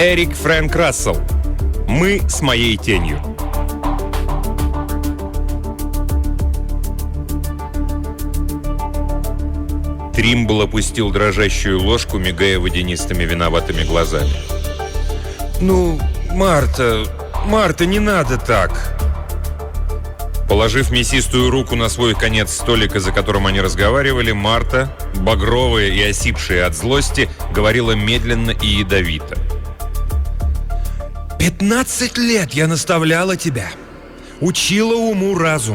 Эрик Фрэнк Рассел. «Мы с моей тенью». Тримбл опустил дрожащую ложку, мигая водянистыми виноватыми глазами. «Ну, Марта, не надо так!» Положив мясистую руку на свой конец столика, за которым они разговаривали, Марта, багровая и осипшая от злости, говорила медленно и ядовито. 15 лет я наставляла тебя, учила уму-разум.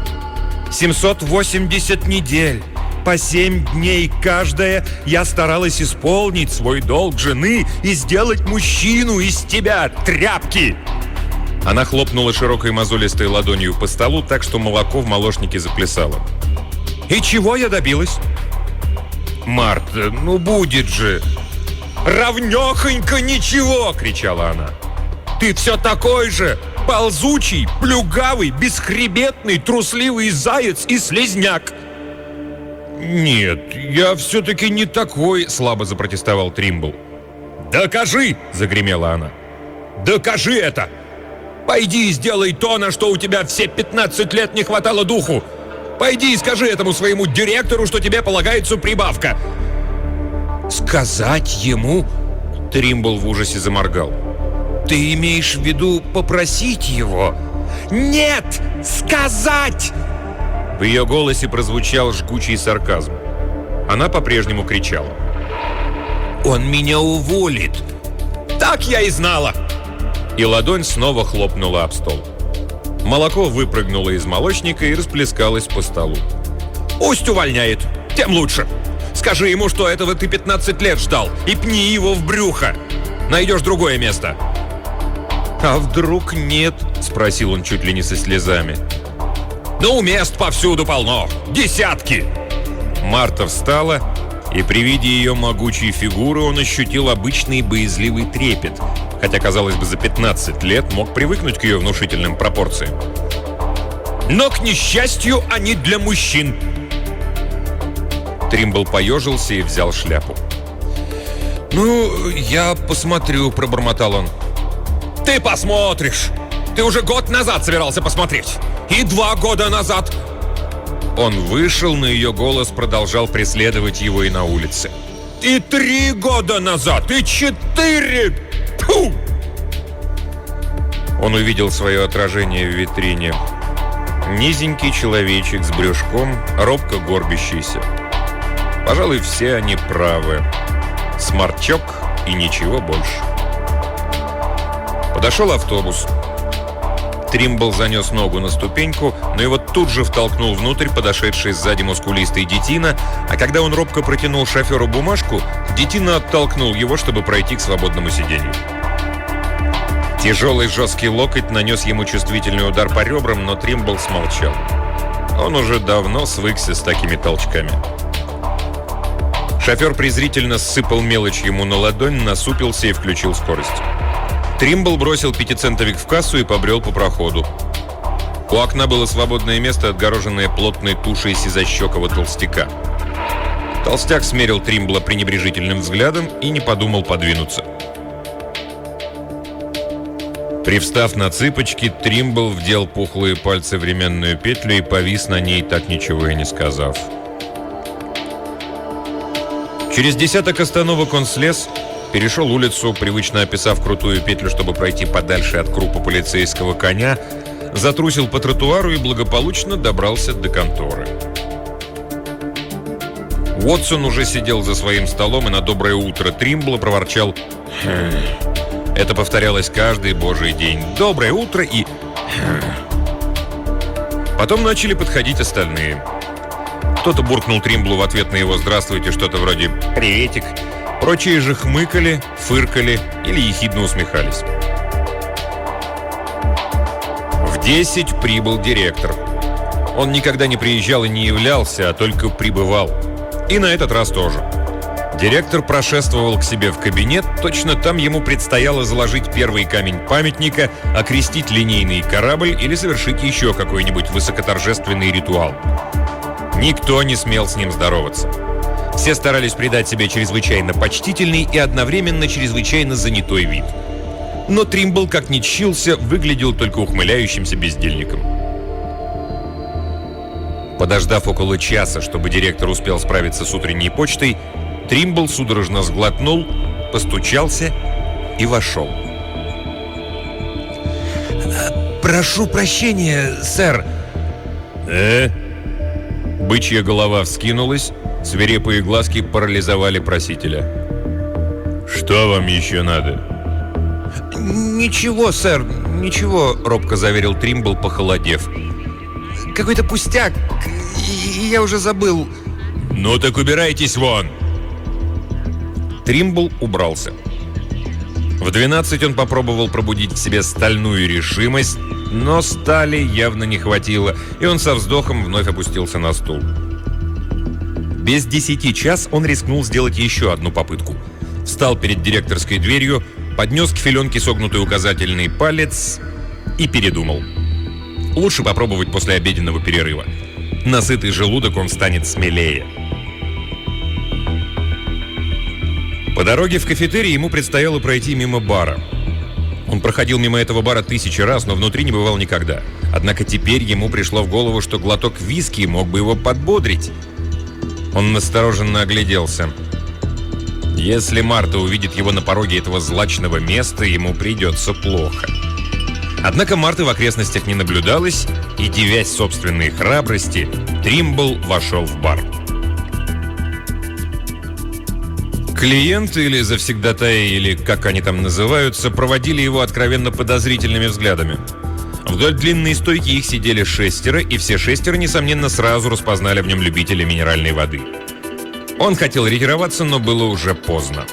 780 недель, по 7 дней каждая, я старалась исполнить свой долг жены и сделать мужчину из тебя, тряпки!» Она хлопнула широкой мозолистой ладонью по столу, так что молоко в молочнике заплясало. «И чего я добилась?» «Марта, ну будет же!» «Равнёхонько ничего!» — кричала она. «Ты все такой же! Ползучий, плюгавый, бесхребетный, трусливый заяц и слизняк!» «Нет, я все-таки не такой!» — слабо запротестовал Тримбл. «Докажи!» — загремела она. «Докажи это! Пойди и сделай то, на что у тебя все 15 лет не хватало духу! Пойди и скажи этому своему директору, что тебе полагается прибавка!» «Сказать ему?» — Тримбл в ужасе заморгал. «Ты имеешь в виду попросить его?» «Нет! Сказать!» В ее голосе прозвучал жгучий сарказм. Она по-прежнему кричала. «Он меня уволит!» «Так я и знала!» И ладонь снова хлопнула об стол. Молоко выпрыгнуло из молочника и расплескалось по столу. «Пусть увольняет, тем лучше! Скажи ему, что этого ты 15 лет ждал, и пни его в брюхо! Найдешь другое место!» «А вдруг нет?» — спросил он чуть ли не со слезами. «Ну, мест повсюду полно! Десятки!» Марта встала, и при виде ее могучей фигуры он ощутил обычный боязливый трепет, хотя, казалось бы, за 15 лет мог привыкнуть к ее внушительным пропорциям. «Но, к несчастью, они для мужчин!» Тримбл поежился и взял шляпу. «Ну, я посмотрю», — пробормотал он. «Ты посмотришь! Ты уже год назад собирался посмотреть! И 2 года назад!» Он вышел, но ее голос продолжал преследовать его и на улице. «И 3 года назад! И 4! Фу!» Он увидел свое отражение в витрине. Низенький человечек с брюшком, робко горбящийся. Пожалуй, все они правы. Сморчок и ничего больше. Подошел автобус. Тримбл занес ногу на ступеньку, но его тут же втолкнул внутрь подошедший сзади мускулистый детина, а когда он робко протянул шоферу бумажку, детина оттолкнул его, чтобы пройти к свободному сиденью. Тяжелый жесткий локоть нанес ему чувствительный удар по ребрам, но Тримбл смолчал. Он уже давно свыкся с такими толчками. Шофер презрительно сыпал мелочь ему на ладонь, насупился и включил скорость. Тримбл бросил 5-центовик в кассу и побрел по проходу. У окна было свободное место, отгороженное плотной тушей сизощекого толстяка. Толстяк смерил Тримбла пренебрежительным взглядом и не подумал подвинуться. Привстав на цыпочки, Тримбл вдел пухлые пальцы в ременную петлю и повис на ней, так ничего и не сказав. Через 10 остановок он слез, перешел улицу, привычно описав крутую петлю, чтобы пройти подальше от крупа полицейского коня, затрусил по тротуару и благополучно добрался до конторы. Уотсон уже сидел за своим столом и на доброе утро Тримбла проворчал «Хм». Это повторялось каждый божий день. «Доброе утро» и «Хм». Потом начали подходить остальные. Кто-то буркнул Тримблу в ответ на его «здравствуйте» что-то вроде «приветик». Прочие же хмыкали, фыркали или ехидно усмехались. В 10 прибыл директор. Он никогда не приезжал и не являлся, а только прибывал. И на этот раз тоже. Директор прошествовал к себе в кабинет, точно там ему предстояло заложить первый камень памятника, окрестить линейный корабль или совершить еще какой-нибудь высокоторжественный ритуал. Никто не смел с ним здороваться. Все старались придать себе чрезвычайно почтительный и одновременно чрезвычайно занятой вид. Но Тримбл, как ни чщился, выглядел только ухмыляющимся бездельником. Подождав около часа, чтобы директор успел справиться с утренней почтой, Тримбл судорожно сглотнул, постучался и вошел. «Прошу прощения, сэр!» Бычья голова вскинулась, свирепые глазки парализовали просителя. «Что вам еще надо?» «Ничего, сэр, ничего», — робко заверил Тримбл, похолодев. «Какой-то пустяк, и я уже забыл». «Ну так убирайтесь вон!» Тримбл убрался. В 12 он попробовал пробудить в себе стальную решимость, но стали явно не хватило, и он со вздохом вновь опустился на стул. Без 10 час он рискнул сделать еще одну попытку. Встал перед директорской дверью, поднес к филенке согнутый указательный палец и передумал. Лучше попробовать после обеденного перерыва. На сытый желудок он станет смелее. По дороге в кафетерий ему предстояло пройти мимо бара. Он проходил мимо этого бара 1000 раз, но внутри не бывал никогда. Однако теперь ему пришло в голову, что глоток виски мог бы его подбодрить. Он настороженно огляделся. Если Марта увидит его на пороге этого злачного места, ему придется плохо. Однако Марты в окрестностях не наблюдалось, и, дивясь собственной храбрости, Тримбл вошел в бар. Клиенты или завсегдатаи, или как они там называются, проводили его откровенно подозрительными взглядами. Вдоль длинной стойки их сидели 6, и все 6, несомненно, сразу распознали в нем любителя минеральной воды. Он хотел ретироваться, но было уже поздно.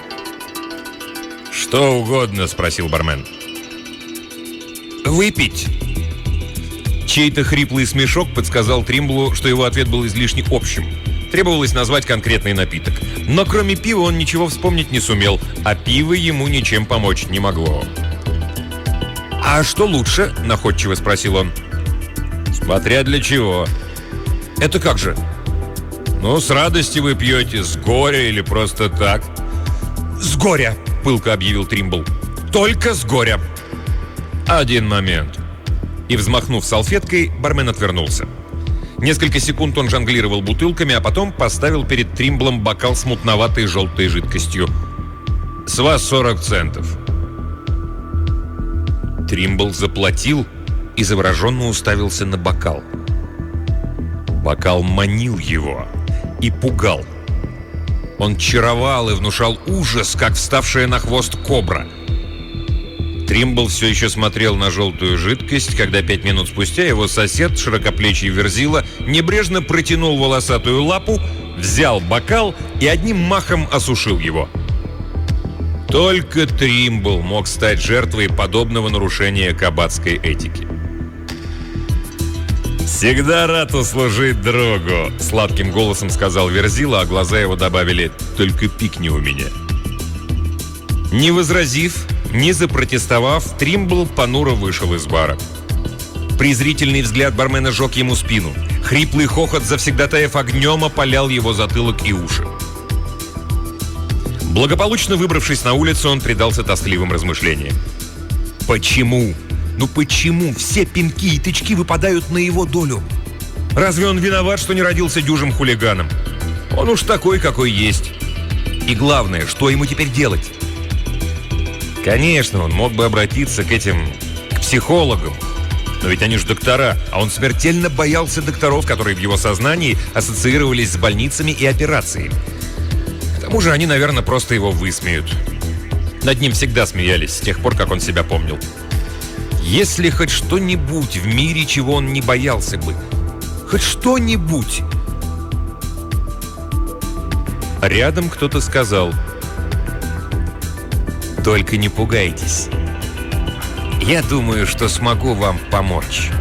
«Что угодно?» – спросил бармен. «Выпить!» Чей-то хриплый смешок подсказал Тримблу, что его ответ был излишне общим. Требовалось назвать конкретный напиток. Но кроме пива он ничего вспомнить не сумел, а пиво ему ничем помочь не могло. «А что лучше?» – находчиво спросил он. «Смотря для чего». «Это как же?» «Ну, с радости вы пьете, с горя или просто так?» «С горя!» – пылко объявил Тримбл. «Только с горя!» «Один момент». И, взмахнув салфеткой, бармен отвернулся. Несколько секунд он жонглировал бутылками, а потом поставил перед Тримблом бокал с мутноватой желтой жидкостью. «С вас 40 центов». Тримбл заплатил и завороженно уставился на бокал. Бокал манил его и пугал. Он чаровал и внушал ужас, как вставшая на хвост кобра. Тримбл все еще смотрел на желтую жидкость, когда 5 минут спустя его сосед, широкоплечий верзила, небрежно протянул волосатую лапу, взял бокал и одним махом осушил его. Только Тримбл мог стать жертвой подобного нарушения кабацкой этики. «Всегда рад услужить другу», — сладким голосом сказал верзила, а глаза его добавили: «Только пикни у меня». Не возразив, не запротестовав, Тримбл понуро вышел из бара. Презрительный взгляд бармена жег ему спину. Хриплый хохот завсегдатаев огнем опалял его затылок и уши. Благополучно выбравшись на улицу, он предался тоскливым размышлениям. Почему? Ну почему все пинки и тычки выпадают на его долю? Разве он виноват, что не родился дюжим хулиганом? Он уж такой, какой есть. И главное, что ему теперь делать? Конечно, он мог бы обратиться к психологам. Но ведь они же доктора, а он смертельно боялся докторов, которые в его сознании ассоциировались с больницами и операциями. К тому же они, наверное, просто его высмеют. Над ним всегда смеялись с тех пор, как он себя помнил. Если хоть что-нибудь в мире, чего он не боялся бы, хоть что-нибудь. Рядом кто-то сказал: «Только не пугайтесь. Я думаю, что смогу вам помочь».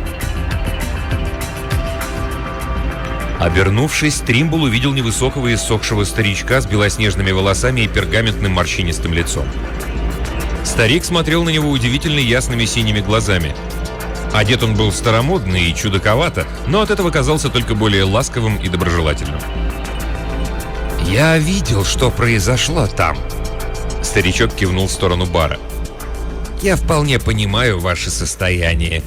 Обернувшись, Тримбл увидел невысокого и иссохшего старичка с белоснежными волосами и пергаментным морщинистым лицом. Старик смотрел на него удивительно ясными синими глазами. Одет он был старомодно и чудаковато, но от этого казался только более ласковым и доброжелательным. «Я видел, что произошло там». Старичок кивнул в сторону бара. «Я вполне понимаю ваше состояние».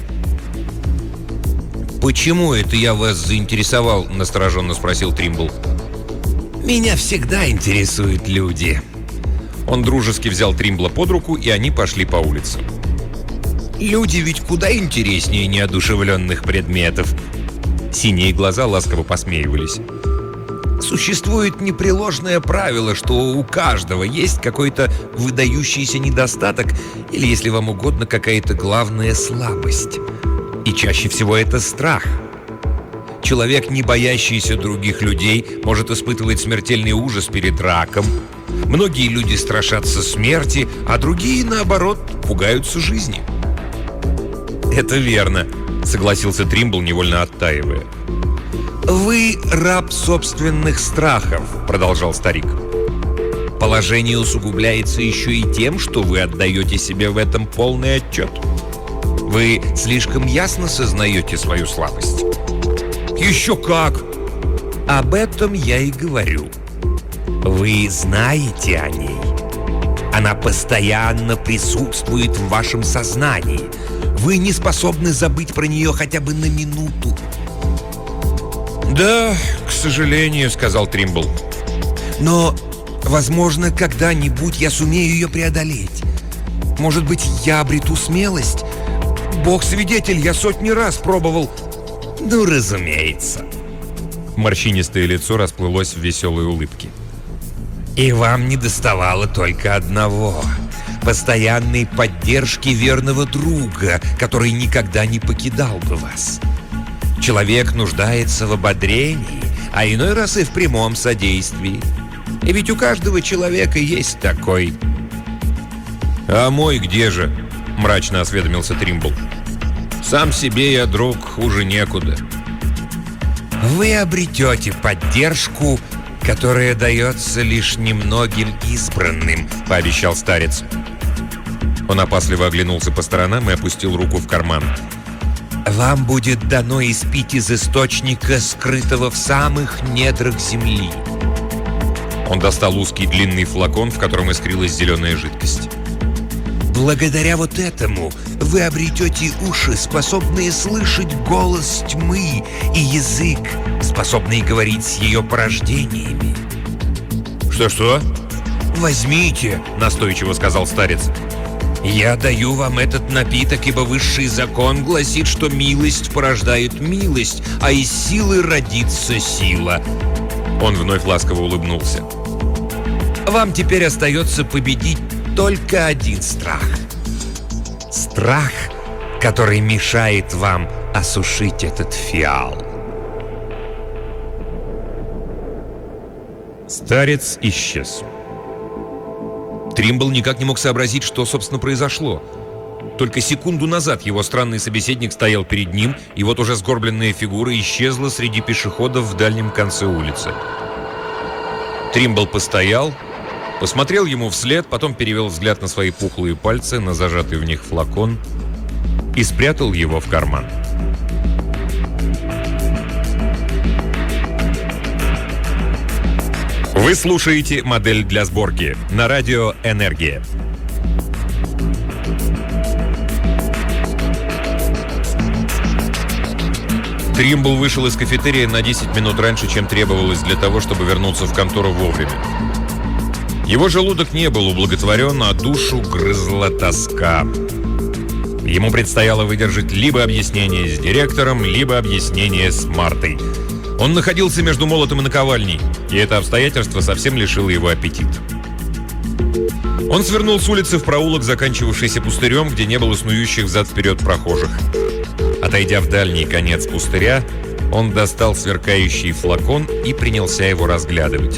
«Почему это я вас заинтересовал?» — настороженно спросил Тримбл. «Меня всегда интересуют люди». Он дружески взял Тримбла под руку, и они пошли по улице. «Люди ведь куда интереснее неодушевленных предметов». Синие глаза ласково посмеивались. «Существует непреложное правило, что у каждого есть какой-то выдающийся недостаток или, если вам угодно, какая-то главная слабость. И чаще всего это страх. Человек, не боящийся других людей, может испытывать смертельный ужас перед раком. Многие люди страшатся смерти, а другие, наоборот, пугаются жизни». «Это верно», — согласился Тримбл, невольно оттаивая. «Вы раб собственных страхов», — продолжал старик. «Положение усугубляется еще и тем, что вы отдаете себе в этом полный отчет. Вы слишком ясно сознаете свою слабость». «Еще как!» «Об этом я и говорю. Вы знаете о ней. Она постоянно присутствует в вашем сознании. Вы не способны забыть про нее хотя бы на минуту». «Да, к сожалению», — сказал Тримбл. «Но, возможно, когда-нибудь я сумею ее преодолеть. Может быть, я обрету смелость? Бог свидетель, я сотни раз пробовал». «Ну, разумеется». Морщинистое лицо расплылось в веселой улыбке. «И вам недоставало только одного — постоянной поддержки верного друга, который никогда не покидал бы вас. Человек нуждается в ободрении, а иной раз и в прямом содействии. И ведь у каждого человека есть такой». «А мой где же?» — мрачно осведомился Тримбл. «Сам себе я, друг, хуже некуда». «Вы обретете поддержку, которая дается лишь немногим избранным», — пообещал старец. Он опасливо оглянулся по сторонам и опустил руку в карман. «Вам будет дано испить из источника, скрытого в самых недрах земли». Он достал узкий длинный флакон, в котором искрилась зеленая жидкость. «Благодаря вот этому вы обретете уши, способные слышать голос тьмы, и язык, способный говорить с ее порождениями». «Что-что?» «Возьмите», — настойчиво сказал старец. «Я даю вам этот напиток, ибо высший закон гласит, что милость порождает милость, а из силы родится сила». Он вновь ласково улыбнулся. «Вам теперь остается победить только один страх. Страх, который мешает вам осушить этот фиал». Старец исчез. Тримбл никак не мог сообразить, что, собственно, произошло. Только секунду назад его странный собеседник стоял перед ним, и вот уже сгорбленная фигура исчезла среди пешеходов в дальнем конце улицы. Тримбл постоял, посмотрел ему вслед, потом перевел взгляд на свои пухлые пальцы, на зажатый в них флакон и спрятал его в карман. Вы слушаете «Модель для сборки» на радио «Энергия». Тримбл вышел из кафетерия на 10 минут раньше, чем требовалось для того, чтобы вернуться в контору вовремя. Его желудок не был ублаготворен, а душу грызла тоска. Ему предстояло выдержать либо объяснение с директором, либо объяснение с Мартой. Он находился между молотом и наковальней, и это обстоятельство совсем лишило его аппетита. Он свернул с улицы в проулок, заканчивавшийся пустырем, где не было снующих взад-вперед прохожих. Отойдя в дальний конец пустыря, он достал сверкающий флакон и принялся его разглядывать.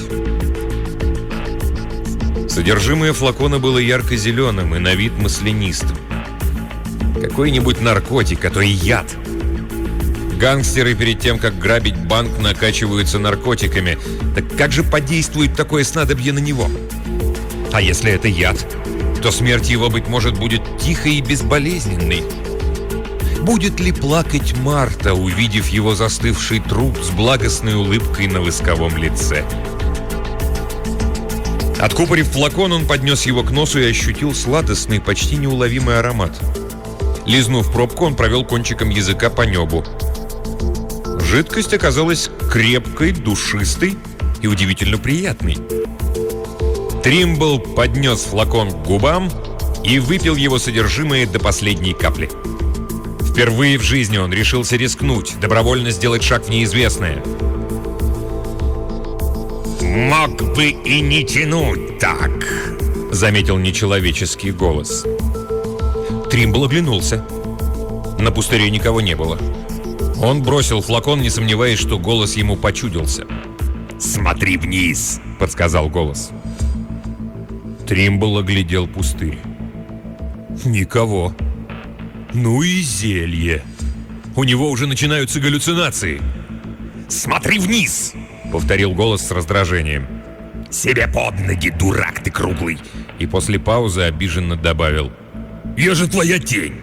Содержимое флакона было ярко-зеленым и на вид маслянистым. Какой-нибудь наркотик, а то и яд. Гангстеры перед тем, как грабить банк, накачиваются наркотиками. Так как же подействует такое снадобье на него? А если это яд, то смерть его, быть может, будет тихой и безболезненной. Будет ли плакать Марта, увидев его застывший труп с благостной улыбкой на восковом лице? Откупорив флакон, он поднес его к носу и ощутил сладостный, почти неуловимый аромат. Лизнув пробку, он провел кончиком языка по небу. Жидкость оказалась крепкой, душистой и удивительно приятной. Тримбл поднес флакон к губам и выпил его содержимое до последней капли. Впервые в жизни он решился рискнуть, добровольно сделать шаг в неизвестное. «Мог бы и не тянуть так», — заметил нечеловеческий голос. Тримбл оглянулся. На пустыре никого не было. Он бросил флакон, не сомневаясь, что голос ему почудился. «Смотри вниз», — подсказал голос. Тримбл оглядел пустырь. Никого. Ну и зелье. У него уже начинаются галлюцинации. «Смотри вниз», — повторил голос с раздражением. «Себе под ноги, дурак ты круглый!» И после паузы обиженно добавил: «Я же твоя тень!»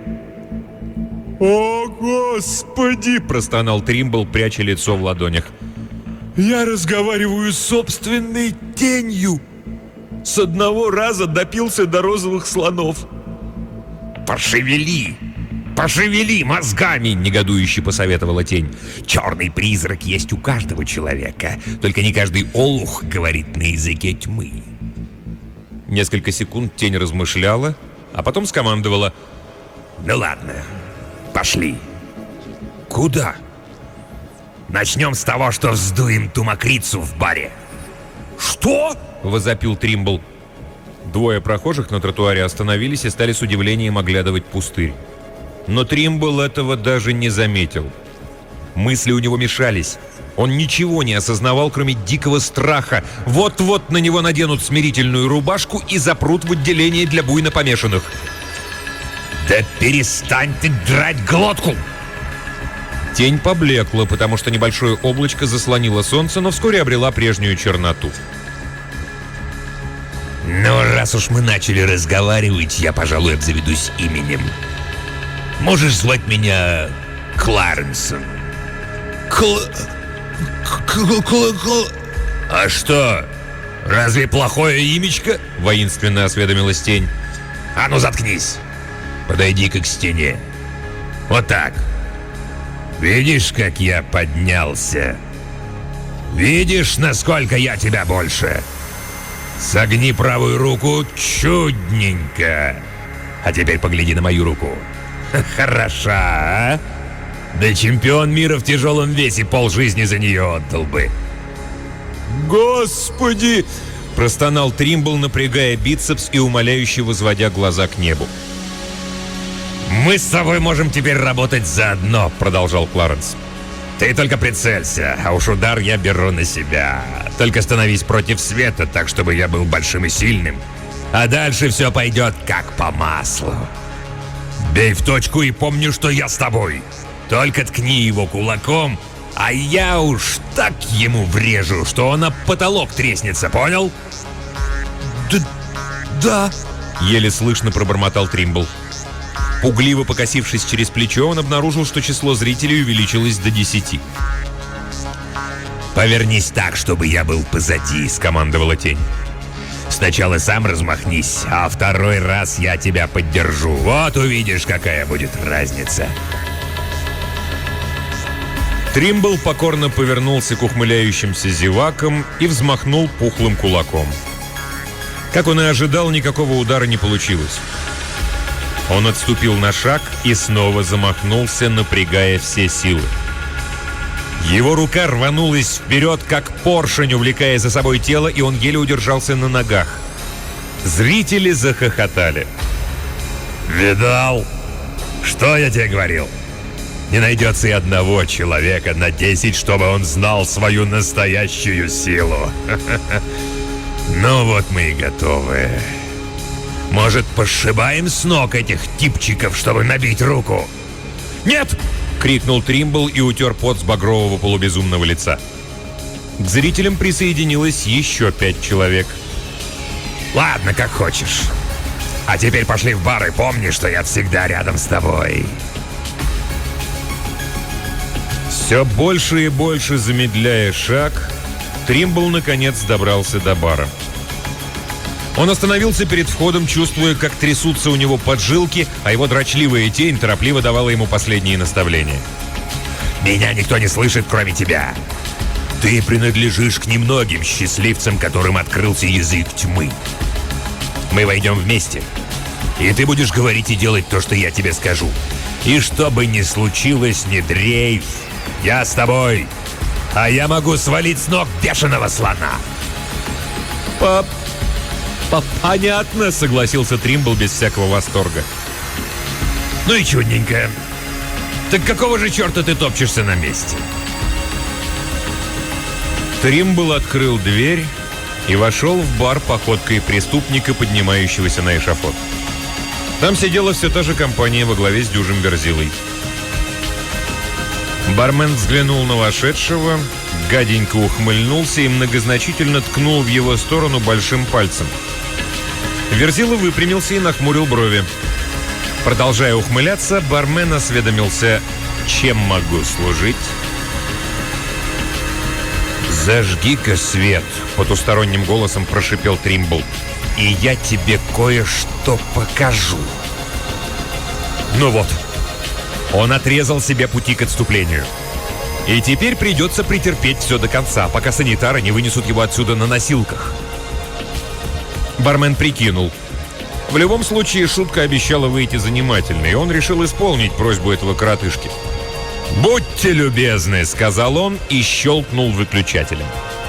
«О, Господи!» — простонал Тримбл, пряча лицо в ладонях. «Я разговариваю с собственной тенью! С одного раза допился до розовых слонов!» «Пошевели! Пошевели мозгами!» — негодующе посоветовала тень. «Черный призрак есть у каждого человека, только не каждый олух говорит на языке тьмы». Несколько секунд тень размышляла, а потом скомандовала: «Ну ладно, пошли». «Куда?» «Начнем с того, что вздуем ту мокрицу в баре». «Что?» — возопил Тримбл. Двое прохожих на тротуаре остановились и стали с удивлением оглядывать пустырь. Но Тримбл этого даже не заметил. Мысли у него мешались. Он ничего не осознавал, кроме дикого страха. Вот-вот на него наденут смирительную рубашку и запрут в отделение для буйно помешанных. «Да перестань ты драть глотку!» Тень поблекла, потому что небольшое облачко заслонило солнце, но вскоре обрела прежнюю черноту. «Ну, раз уж мы начали разговаривать, я, пожалуй, обзаведусь именем. Можешь звать меня Кларенсом». «А что, разве плохое имечко?» — воинственно осведомилась тень. «А ну, заткнись! Подойди-ка к стене. Вот так. Видишь, как я поднялся? Видишь, насколько я тебя больше? Согни правую руку чудненько. А теперь погляди на мою руку. Хороша, а? Да чемпион мира в тяжелом весе полжизни за нее отдал бы». «Господи!» — простонал Тримбл, напрягая бицепс и умоляюще возводя глаза к небу. «Мы с тобой можем теперь работать заодно», — продолжал Кларенс. «Ты только прицелься, а уж удар я беру на себя. Только становись против света, так, чтобы я был большим и сильным. А дальше все пойдет как по маслу. Бей в точку и помни, что я с тобой. Только ткни его кулаком, а я уж так ему врежу, что он об потолок треснется, понял?» «Да», — еле слышно пробормотал Тримбл. Пугливо покосившись через плечо, он обнаружил, что число зрителей увеличилось до 10. «Повернись так, чтобы я был позади», — скомандовала тень. «Сначала сам размахнись, а второй раз я тебя поддержу. Вот увидишь, какая будет разница». Тримбл покорно повернулся к ухмыляющимся зевакам и взмахнул пухлым кулаком. Как он и ожидал, никакого удара не получилось. Он отступил на шаг и снова замахнулся, напрягая все силы. Его рука рванулась вперед, как поршень, увлекая за собой тело, и он еле удержался на ногах. Зрители захохотали. «Видал? Что я тебе говорил? Не найдется и одного человека на 10, чтобы он знал свою настоящую силу. Ну вот мы и готовы. Может, пошибаем с ног этих типчиков, чтобы набить руку?» «Нет!» — крикнул Тримбл и утер пот с багрового полубезумного лица. К зрителям присоединилось еще 5 человек. «Ладно, как хочешь. А теперь пошли в бар и помни, что я всегда рядом с тобой». Все больше и больше замедляя шаг, Тримбл наконец добрался до бара. Он остановился перед входом, чувствуя, как трясутся у него поджилки, а его дрочливая тень торопливо давала ему последние наставления. «Меня никто не слышит, кроме тебя. Ты принадлежишь к немногим счастливцам, которым открылся язык тьмы. Мы войдем вместе, и ты будешь говорить и делать то, что я тебе скажу. И что бы ни случилось, не дрейф. Я с тобой, а я могу свалить с ног бешеного слона». «Понятно», — согласился Тримбл без всякого восторга. «Ну и чудненько. Так какого же черта ты топчешься на месте?» Тримбл открыл дверь и вошел в бар походкой преступника, поднимающегося на эшафот. Там сидела все та же компания во главе с дюжим Верзилой. Бармен взглянул на вошедшего, гаденько ухмыльнулся и многозначительно ткнул в его сторону большим пальцем. Верзила выпрямился и нахмурил брови. Продолжая ухмыляться, бармен осведомился: «Чем могу служить?» «Зажги-ка свет», — потусторонним голосом прошипел Тримбл, «и я тебе кое-что покажу». Ну вот, он отрезал себе пути к отступлению. И теперь придется претерпеть все до конца, пока санитары не вынесут его отсюда на носилках. Бармен прикинул. В любом случае, шутка обещала выйти занимательной, и он решил исполнить просьбу этого коротышки. «Будьте любезны», — сказал он и щелкнул выключателем.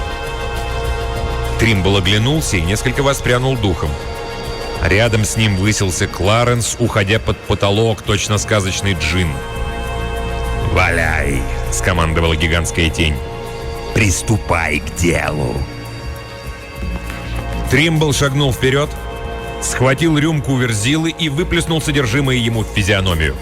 Тримбл оглянулся и несколько воспрянул духом. Рядом с ним высился Кларенс, уходя под потолок, точно сказочный джин. «Валяй», — скомандовала гигантская тень. «Приступай к делу». Тримбл шагнул вперед, схватил рюмку Верзилы и выплеснул содержимое ему в физиономию.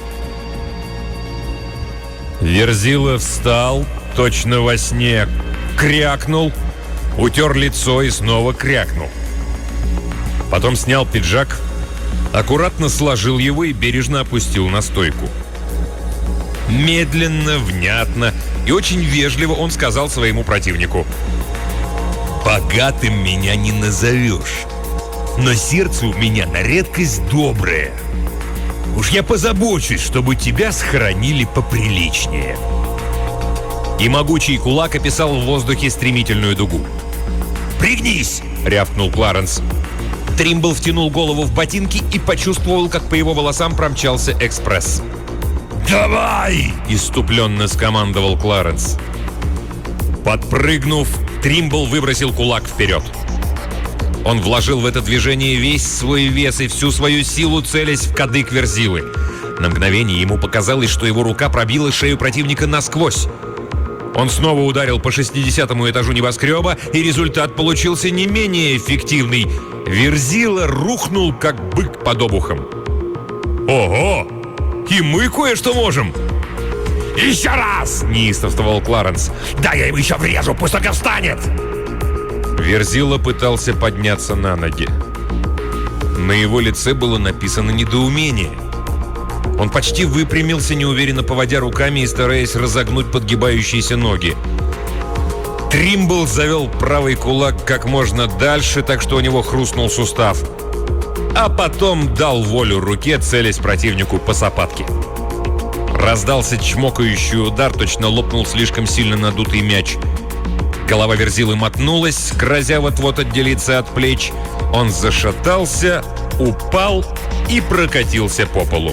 Верзила встал, точно во сне, крякнул, утер лицо и снова крякнул. Потом снял пиджак, аккуратно сложил его и бережно опустил на стойку. Медленно, внятно и очень вежливо он сказал своему противнику: «Богатым меня не назовешь, но сердце у меня на редкость доброе. Уж я позабочусь, чтобы тебя схоронили поприличнее». И могучий кулак описал в воздухе стремительную дугу. «Пригнись!» — рявкнул Кларенс. Тримбл втянул голову в ботинки и почувствовал, как по его волосам промчался экспресс. «Давай!» — исступленно скомандовал Кларенс. Подпрыгнув, Тримбл выбросил кулак вперед. Он вложил в это движение весь свой вес и всю свою силу, целясь в кадык Верзилы. На мгновение ему показалось, что его рука пробила шею противника насквозь. Он снова ударил по 60-му этажу небоскреба, и результат получился не менее эффективный. Верзила рухнул, как бык под обухом. «Ого! И мы кое-что можем!» «Еще раз!» — неистовствовал Кларенс. «Да я ему еще врежу, пусть только встанет!» Верзила пытался подняться на ноги. На его лице было написано недоумение. Он почти выпрямился, неуверенно поводя руками и стараясь разогнуть подгибающиеся ноги. Тримбл завел правый кулак как можно дальше, так что у него хрустнул сустав. А потом дал волю руке, целясь противнику по сапатке. Раздался чмокающий удар, точно лопнул слишком сильно надутый мяч. Голова Верзилы мотнулась, грозя вот-вот отделиться от плеч. Он зашатался, упал и прокатился по полу.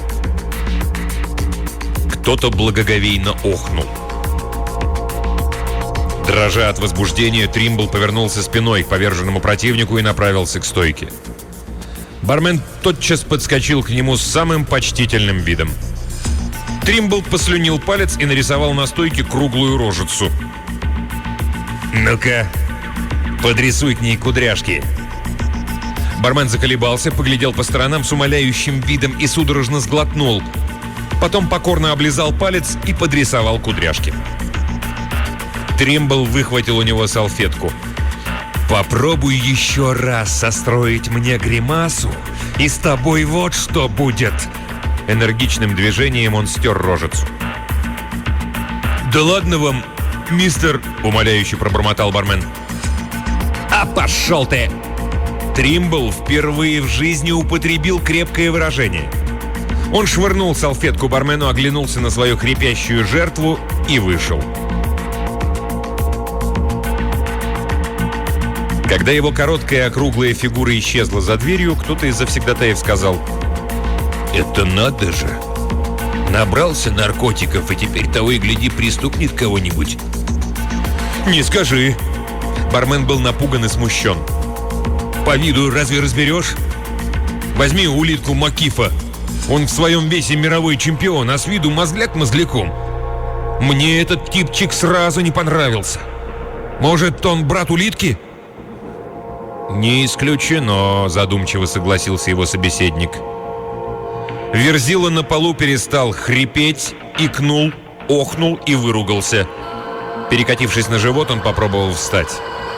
Кто-то благоговейно охнул. Дрожа от возбуждения, Тримбл повернулся спиной к поверженному противнику и направился к стойке. Бармен тотчас подскочил к нему с самым почтительным видом. Тримбл послюнил палец и нарисовал на стойке круглую рожицу. «Ну-ка, подрисуй к ней кудряшки». Бармен заколебался, поглядел по сторонам с умоляющим видом и судорожно сглотнул. Потом покорно облизал палец и подрисовал кудряшки. Тримбл выхватил у него салфетку. «Попробуй еще раз состроить мне гримасу, и с тобой вот что будет!» Энергичным движением он стер рожицу. «Да ладно вам, мистер...» — умоляюще пробормотал бармен. «А пошел ты!» Тримбл впервые в жизни употребил крепкое выражение. Он швырнул салфетку бармену, оглянулся на свою хрипящую жертву и вышел. Когда его короткая округлая фигура исчезла за дверью, кто-то из завсегдатаев сказал: «Это надо же! Набрался наркотиков и теперь того и гляди пристукнет кого-нибудь». «Не скажи!» Бармен был напуган и смущен. «По виду разве разберешь? Возьми улитку Макифа. Он в своем весе мировой чемпион, а с виду мозгляк мозгляком. Мне этот типчик сразу не понравился. Может, он брат улитки?» «Не исключено», — задумчиво согласился его собеседник. Верзила на полу перестал хрипеть, икнул, охнул и выругался. Перекатившись на живот, он попробовал встать.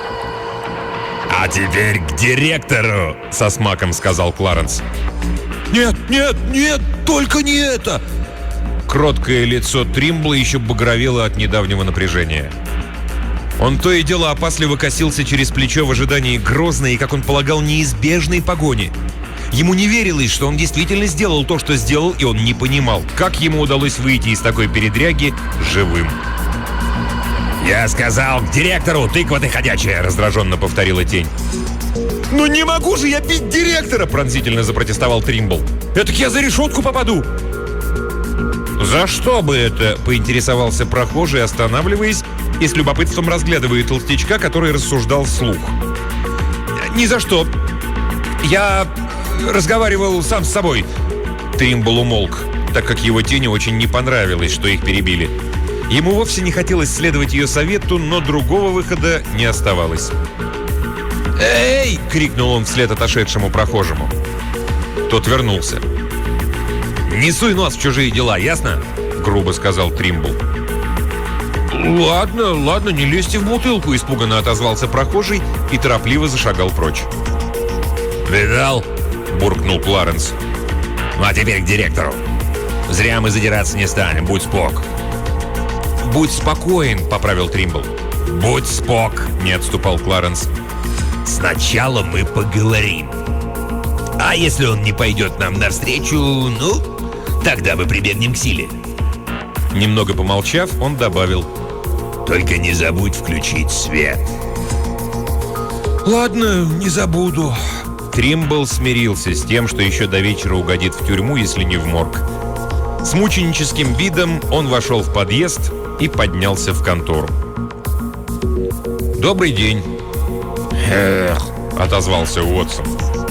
«А теперь к директору!» — со смаком сказал Кларенс. «Нет, нет, нет, только не это!» Кроткое лицо Тримбла еще багровело от недавнего напряжения. Он то и дело опасливо косился через плечо в ожидании грозной и, как он полагал, неизбежной погони. Ему не верилось, что он действительно сделал то, что сделал, и он не понимал, как ему удалось выйти из такой передряги живым. «Я сказал, к директору, тыква ты ходячая!» — раздраженно повторила тень. «Ну не могу же я бить директора!» — пронзительно запротестовал Тримбл. «Этак я за решетку попаду!» «За что бы это?» — поинтересовался прохожий, останавливаясь и с любопытством разглядывая толстячка, который рассуждал вслух. «Ни за что. Я разговаривал сам с собой». Тримбл умолк, так как его тени очень не понравилось, что их перебили. Ему вовсе не хотелось следовать ее совету, но другого выхода не оставалось. «Эй!» — крикнул он вслед отошедшему прохожему. Тот вернулся. «Не суй нос в чужие дела, ясно?» — грубо сказал Тримбл. «Ладно, ладно, не лезьте в бутылку», — испуганно отозвался прохожий и торопливо зашагал прочь. «Видал?» — буркнул Кларенс. «Ну а теперь к директору. Зря мы задираться не станем, будь спок». «Будь спокоен», — поправил Тримбл. «Будь спок», — не отступал Кларенс. «Сначала мы поговорим. А если он не пойдет нам навстречу, ну, тогда мы прибегнем к силе». Немного помолчав, он добавил: «Только не забудь включить свет». «Ладно, не забуду». Тримбл смирился с тем, что еще до вечера угодит в тюрьму, если не в морг. С мученическим видом он вошел в подъезд и поднялся в контору. «Добрый день», — отозвался Уотсон.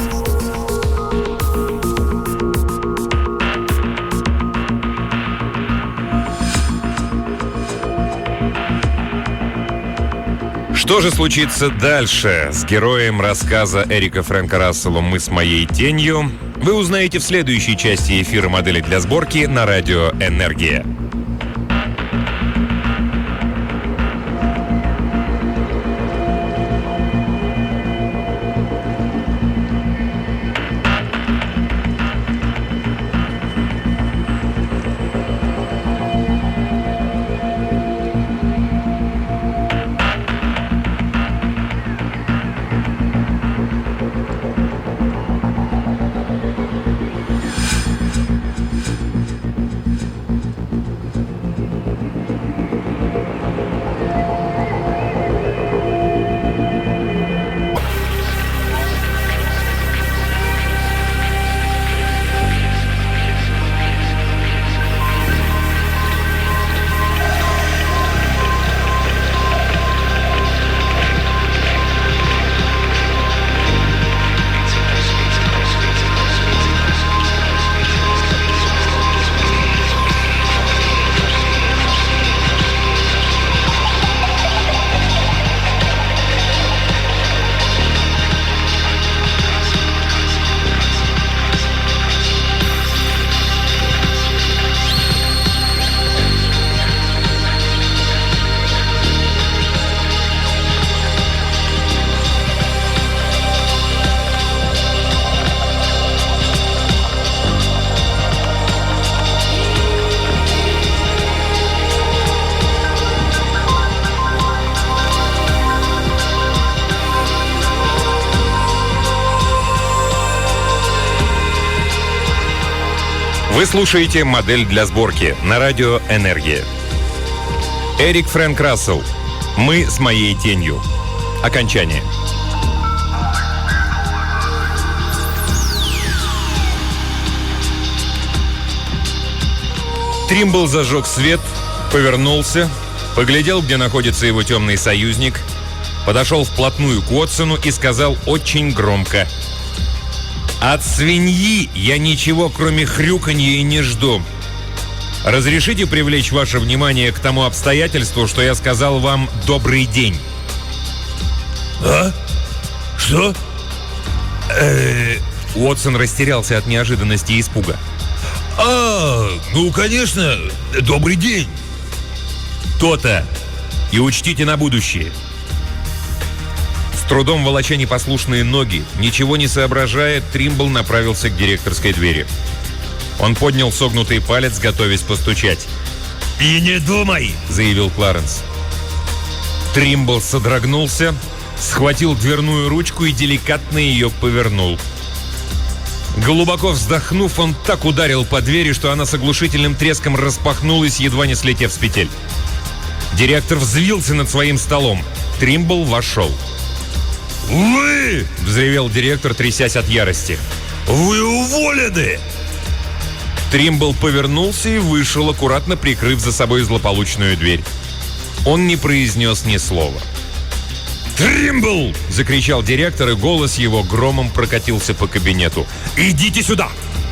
Что же случится дальше с героем рассказа Эрика Фрэнка Рассела «Мы с моей тенью», вы узнаете в следующей части эфира «Модели для сборки» на радио «Энергия». Вы слушаете «Модель для сборки» на радио «Энергия». Эрик Фрэнк Рассел. «Мы с моей тенью». Окончание. Тримбл зажег свет, повернулся, поглядел, где находится его темный союзник, подошел вплотную к Уотсону и сказал очень громко: «От свиньи я ничего, кроме хрюканья, и не жду. Разрешите привлечь ваше внимание к тому обстоятельству, что я сказал вам «добрый день». А? Что? Уотсон растерялся от неожиданности и испуга. Ну, конечно, добрый день. То-то. И учтите на будущее. С трудом волоча непослушные ноги, ничего не соображая, Тримбл направился к директорской двери. Он поднял согнутый палец, готовясь постучать. «И не думай!» — заявил Кларенс. Тримбл содрогнулся, схватил дверную ручку и деликатно ее повернул. Глубоко вздохнув, он так ударил по двери, что она с оглушительным треском распахнулась, едва не слетев с петель. Директор взвился над своим столом. Тримбл вошел. «Вы!» — взревел директор, трясясь от ярости. «Вы уволены!» Тримбл повернулся и вышел, аккуратно прикрыв за собой злополучную дверь. Он не произнес ни слова. «Тримбл!» — закричал директор, и голос его громом прокатился по кабинету. «Идите сюда!»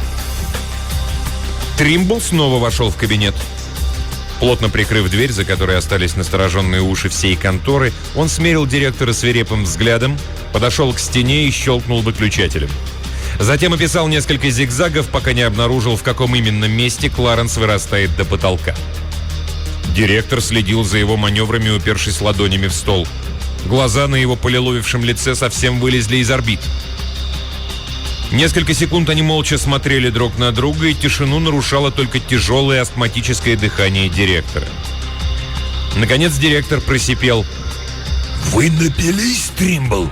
Тримбл снова вошел в кабинет. Плотно прикрыв дверь, за которой остались настороженные уши всей конторы, он смерил директора свирепым взглядом, подошел к стене и щелкнул выключателем. Затем описал несколько зигзагов, пока не обнаружил, в каком именно месте Кларенс вырастает до потолка. Директор следил за его маневрами, упершись ладонями в стол. Глаза на его полиловившем лице совсем вылезли из орбит. Несколько секунд они молча смотрели друг на друга, и тишину нарушало только тяжелое астматическое дыхание директора. Наконец директор просипел: «Вы напились, Тримбл?»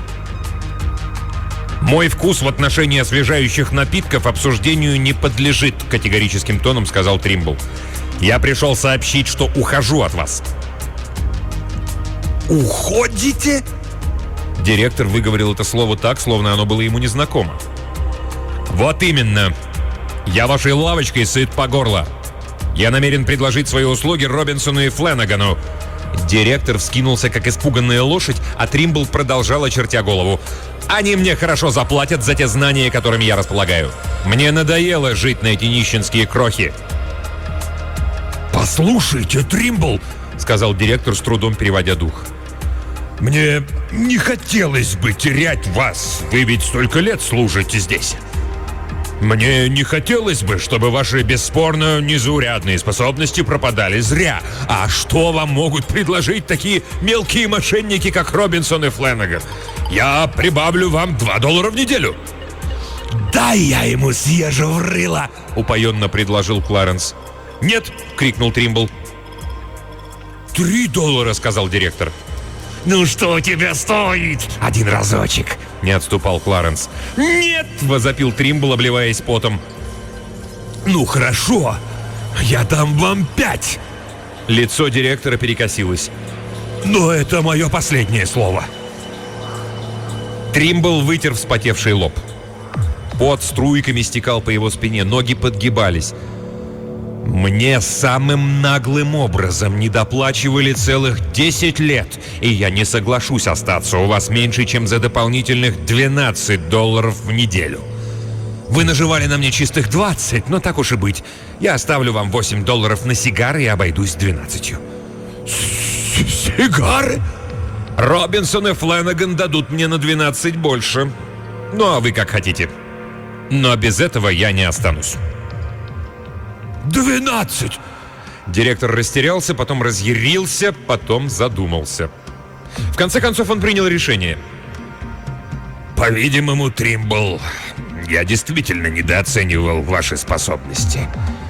«Мой вкус в отношении освежающих напитков обсуждению не подлежит», — категорическим тоном сказал Тримбл. «Я пришел сообщить, что ухожу от вас». «Уходите?» Директор выговорил это слово так, словно оно было ему незнакомо. «Вот именно. Я вашей лавочкой сыт по горло. Я намерен предложить свои услуги Робинсону и Фленагану». Директор вскинулся, как испуганная лошадь, а Тримбл продолжал, очертя голову. «Они мне хорошо заплатят за те знания, которыми я располагаю. Мне надоело жить на эти нищенские крохи». «Послушайте, Тримбл», — сказал директор, с трудом переводя дух. «мне не хотелось бы терять вас. Вы ведь столько лет служите здесь. Мне не хотелось бы, чтобы ваши бесспорно незаурядные способности пропадали зря. А что вам могут предложить такие мелкие мошенники, как Робинсон и Фленаган? Я прибавлю вам $2 в неделю». «Дай я ему съезжу в рыло», — упоенно предложил Кларенс. «Нет!» — крикнул Тримбл. $3, — сказал директор. «Ну что у тебя стоит? Один разочек». — не отступал Кларенс. «Нет!» — возопил Тримбл, обливаясь потом. «Ну хорошо, я дам вам 5. Лицо директора перекосилось. Но это мое последнее слово». Тримбл вытер вспотевший лоб. Пот струйками стекал по его спине, ноги подгибались. «Мне самым наглым образом недоплачивали целых 10 лет, и я не соглашусь остаться у вас меньше, чем за дополнительных $12 в неделю. Вы наживали на мне чистых 20, но так уж и быть. Я оставлю вам $8 на сигары и обойдусь 12. «Сигары?» Робинсон и Фленаган дадут мне на 12 больше. Ну, а вы как хотите. Но без этого я не останусь». 12! Директор растерялся, потом разъярился, потом задумался. В конце концов он принял решение. «По-видимому, Тримбл, я действительно недооценивал ваши способности.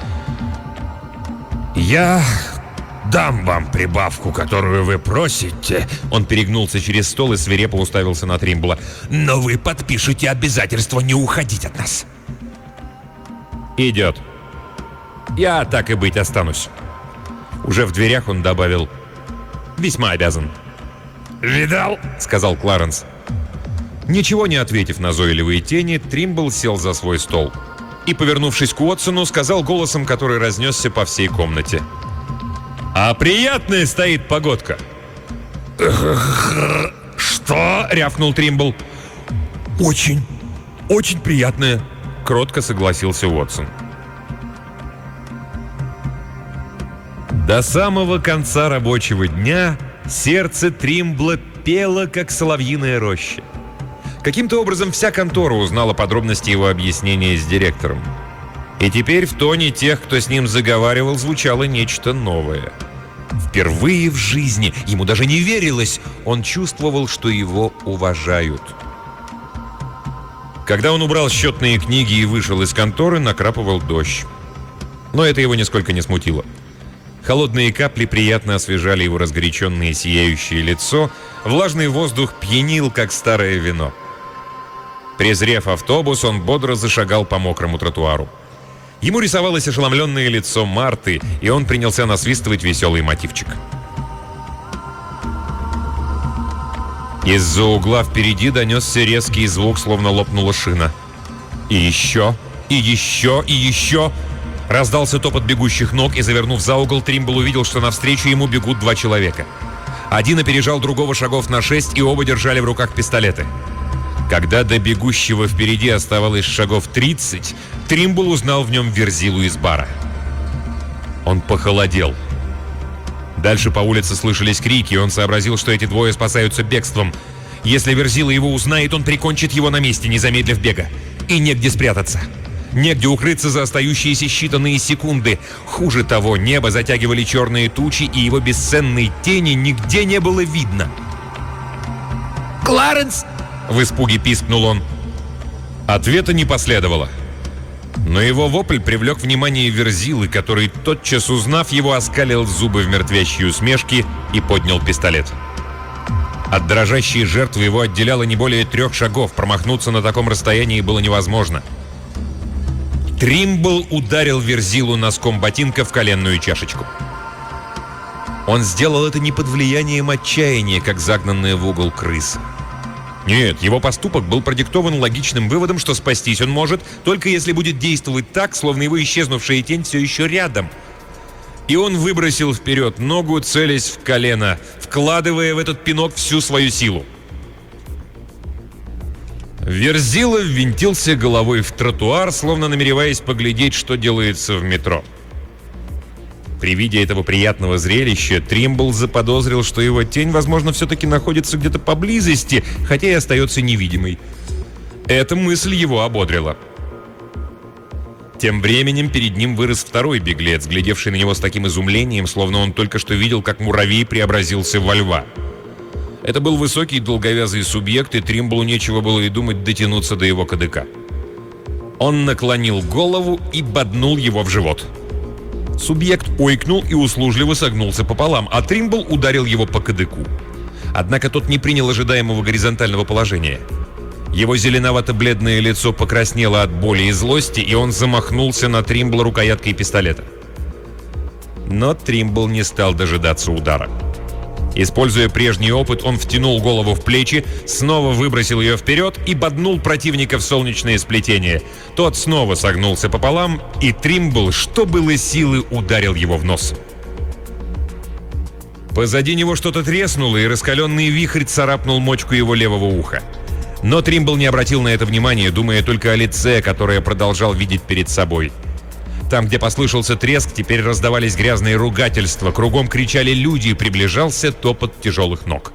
Я дам вам прибавку, которую вы просите». Он перегнулся через стол и свирепо уставился на Тримбла. «Но вы подпишете обязательство не уходить от нас». «Идет». Я, так и быть, останусь». Уже в дверях он добавил: «Весьма обязан». «Видал?» — сказал Кларенс. Ничего не ответив на назойливые тени, Тримбл сел за свой стол и, повернувшись к Уотсону, сказал голосом, который разнесся по всей комнате: «А приятная стоит погодка». «Что?» — рявкнул Тримбл. «Очень, очень приятная», — кротко согласился Уотсон. До самого конца рабочего дня сердце Тримбла пело, как соловьиная роща. Каким-то образом вся контора узнала подробности его объяснения с директором. И теперь в тоне тех, кто с ним заговаривал, звучало нечто новое. Впервые в жизни, ему даже не верилось, он чувствовал, что его уважают. Когда он убрал счетные книги и вышел из конторы, накрапывал дождь. Но это его нисколько не смутило. Холодные капли приятно освежали его разгоряченное сияющее лицо, влажный воздух пьянил, как старое вино. Презрев автобус, он бодро зашагал по мокрому тротуару. Ему рисовалось ошеломленное лицо Марты, и он принялся насвистывать веселый мотивчик. Из-за угла впереди донесся резкий звук, словно лопнула шина. И еще, и еще, и еще... Раздался топот бегущих ног, и, завернув за угол, Тримбл увидел, что навстречу ему бегут два человека. Один опережал другого шагов на 6, и оба держали в руках пистолеты. Когда до бегущего впереди оставалось шагов 30, Тримбл узнал в нем Верзилу из бара. Он похолодел. Дальше по улице слышались крики, и он сообразил, что эти двое спасаются бегством. Если Верзила его узнает, он прикончит его на месте, не замедлив бега. И негде спрятаться. Негде укрыться за остающиеся считанные секунды. Хуже того, небо затягивали черные тучи, и его бесценной тени нигде не было видно. «Кларенс!» — в испуге пискнул он. Ответа не последовало. Но его вопль привлек внимание Верзилы, который, тотчас узнав его, оскалил зубы в мертвящей усмешке и поднял пистолет. От дрожащей жертвы его отделяло не более 3 шагов. Промахнуться на таком расстоянии было невозможно. Тримбл ударил Верзилу носком ботинка в коленную чашечку. Он сделал это не под влиянием отчаяния, как загнанная в угол крыса. Нет, его поступок был продиктован логичным выводом, что спастись он может, только если будет действовать так, словно его исчезнувшая тень все еще рядом. И он выбросил вперед ногу, целясь в колено, вкладывая в этот пинок всю свою силу. Верзила ввинтился головой в тротуар, словно намереваясь поглядеть, что делается в метро. При виде этого приятного зрелища Тримбл заподозрил, что его тень, возможно, все-таки находится где-то поблизости, хотя и остается невидимой. Эта мысль его ободрила. Тем временем перед ним вырос второй беглец, глядевший на него с таким изумлением, словно он только что видел, как муравей преобразился во льва. Это был высокий долговязый субъект, и Тримблу нечего было и думать дотянуться до его кадыка. Он наклонил голову и боднул его в живот. Субъект ойкнул и услужливо согнулся пополам, а Тримбл ударил его по кадыку. Однако тот не принял ожидаемого горизонтального положения. Его зеленовато-бледное лицо покраснело от боли и злости, и он замахнулся на Тримбла рукояткой пистолета. Но Тримбл не стал дожидаться удара. Используя прежний опыт, он втянул голову в плечи, снова выбросил ее вперед и боднул противника в солнечное сплетение. Тот снова согнулся пополам, и Тримбл, что было силы, ударил его в нос. Позади него что-то треснуло, и раскаленный вихрь царапнул мочку его левого уха. Но Тримбл не обратил на это внимания, думая только о лице, которое продолжал видеть перед собой. Там, где послышался треск, теперь раздавались грязные ругательства, кругом кричали люди, и приближался топот тяжелых ног.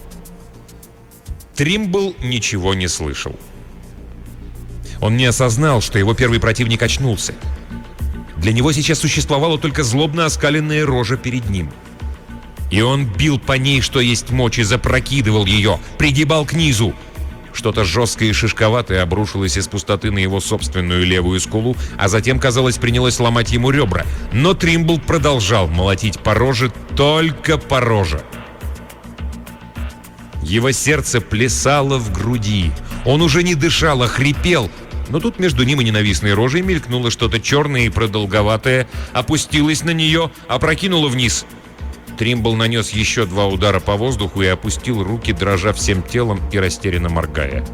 Тримбл ничего не слышал. Он не осознал, что его первый противник очнулся. Для него сейчас существовала только злобно оскаленная рожа перед ним. И он бил по ней, что есть мочи, запрокидывал ее, пригибал к низу. Что-то жесткое и шишковатое обрушилось из пустоты на его собственную левую скулу, а затем, казалось, принялось ломать ему ребра. Но Тримбл продолжал молотить по роже, только по роже. Его сердце плясало в груди. Он уже не дышал, а хрипел. но тут между ним и ненавистной рожей мелькнуло что-то черное и продолговатое, опустилось на нее, опрокинуло вниз. Тримбл нанес еще 2 удара по воздуху и опустил руки, дрожа всем телом и растерянно моргая.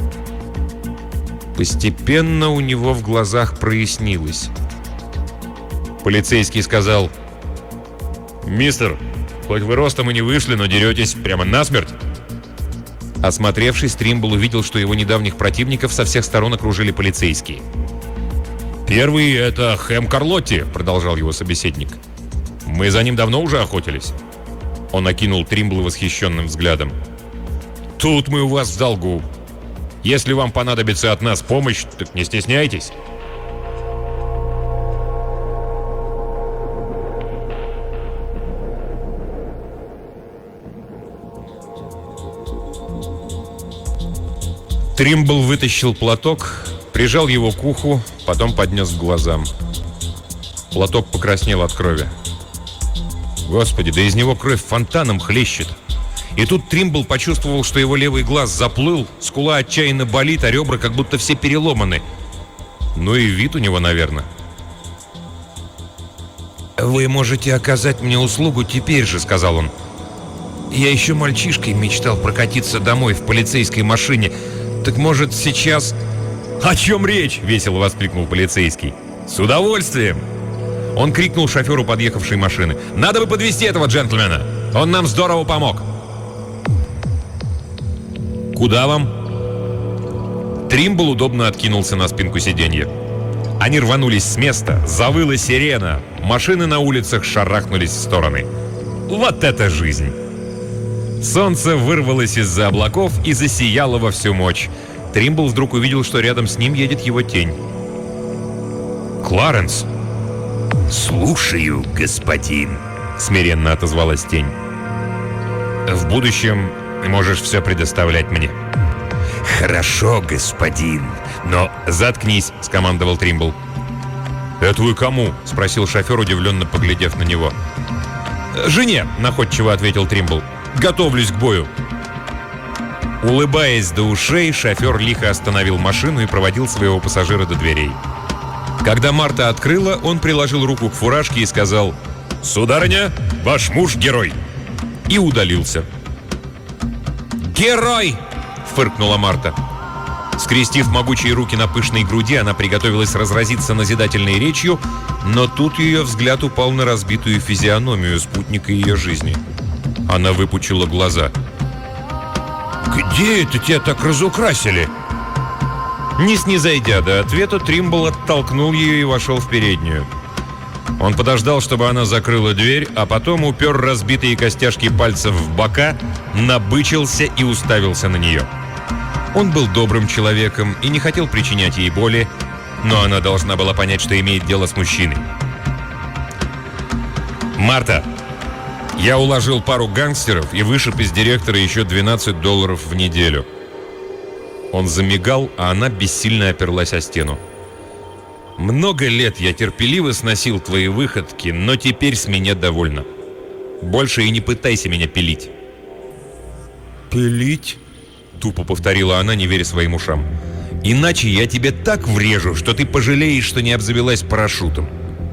Постепенно у него в глазах прояснилось. Полицейский сказал: «Мистер, хоть вы ростом и не вышли, но деретесь прямо насмерть». Осмотревшись, Тримбл увидел, что его недавних противников со всех сторон окружили полицейские. «Первый — это Хэм Карлотти», — продолжал его собеседник. «Мы за ним давно уже охотились». Он окинул Тримбла восхищенным взглядом. «Тут мы у вас в долгу. Если вам понадобится от нас помощь, так не стесняйтесь». Тримбл вытащил платок, прижал его к уху, потом поднес к глазам. Платок покраснел от крови. Господи, да из него кровь фонтаном хлещет. И тут Тримбл почувствовал, что его левый глаз заплыл, скула отчаянно болит, а ребра как будто все переломаны. Ну и вид у него, наверное. «Вы можете оказать мне услугу теперь же», — сказал он. «Я еще мальчишкой мечтал прокатиться домой в полицейской машине. Так может, сейчас...» «О чем речь?» — весело воскликнул полицейский. «С удовольствием!» Он крикнул шоферу подъехавшей машины: «Надо бы подвезти этого джентльмена! Он нам здорово помог!» «Куда вам?» Тримбл удобно откинулся на спинку сиденья. Они рванулись с места, завыла сирена, машины на улицах шарахнулись в стороны. Вот это жизнь! Солнце вырвалось из-за облаков и засияло во всю мощь. Тримбл вдруг увидел, что рядом с ним едет его тень. «Кларенс!» «Слушаю, господин», — смиренно отозвалась тень. «В будущем можешь все предоставлять мне». «Хорошо, господин, но...» «Заткнись», — скомандовал Тримбл. «Это вы кому?» — спросил шофер, удивленно поглядев на него. «Жене», — находчиво ответил Тримбл. «Готовлюсь к бою». Улыбаясь до ушей, шофер лихо остановил машину и проводил своего пассажира до дверей. Когда Марта открыла, он приложил руку к фуражке и сказал: «Сударыня, ваш муж герой!» и удалился. «Герой!» — фыркнула Марта. Скрестив могучие руки на пышной груди, она приготовилась разразиться назидательной речью, но тут ее взгляд упал на разбитую физиономию спутника ее жизни. Она выпучила глаза. «Где это тебя так разукрасили?» Не снизойдя до ответа, Тримбл оттолкнул ее и вошел в переднюю. Он подождал, чтобы она закрыла дверь, а потом упер разбитые костяшки пальцев в бока, набычился и уставился на нее. Он был добрым человеком и не хотел причинять ей боли, но она должна была понять, что имеет дело с мужчиной. «Марта, я уложил пару гангстеров и вышиб из директора еще $12 в неделю». Он замигал, а она бессильно оперлась о стену. «Много лет я терпеливо сносил твои выходки, но теперь с меня довольно. Больше и не пытайся меня пилить». «Пилить?» — тупо повторила она, не веря своим ушам. «Иначе я тебе так врежу, что ты пожалеешь, что не обзавелась парашютом».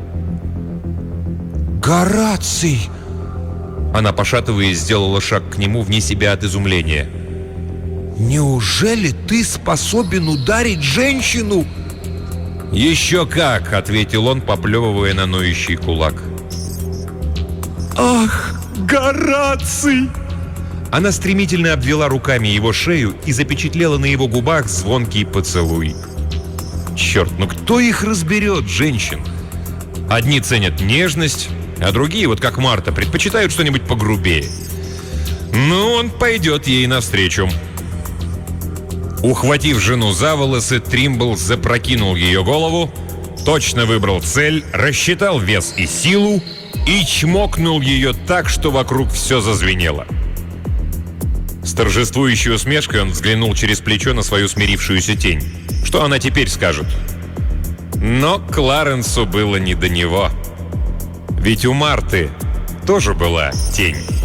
«Гораций!» Она, пошатываясь, сделала шаг к нему вне себя от изумления. «Неужели ты способен ударить женщину?» «Еще как!» — ответил он, поплевывая на ноющий кулак. «Ах, Гораций!» Она стремительно обвела руками его шею и запечатлела на его губах звонкий поцелуй. Черт, ну кто их разберет, женщин? Одни ценят нежность, а другие, вот как Марта, предпочитают что-нибудь погрубее. Ну, он пойдет ей навстречу. Ухватив жену за волосы, Тримбл запрокинул ее голову, точно выбрал цель, рассчитал вес и силу и чмокнул ее так, что вокруг все зазвенело. С торжествующей усмешкой он взглянул через плечо на свою смирившуюся тень. Что она теперь скажет? Но Кларенсу было не до него. Ведь у Марты тоже была тень.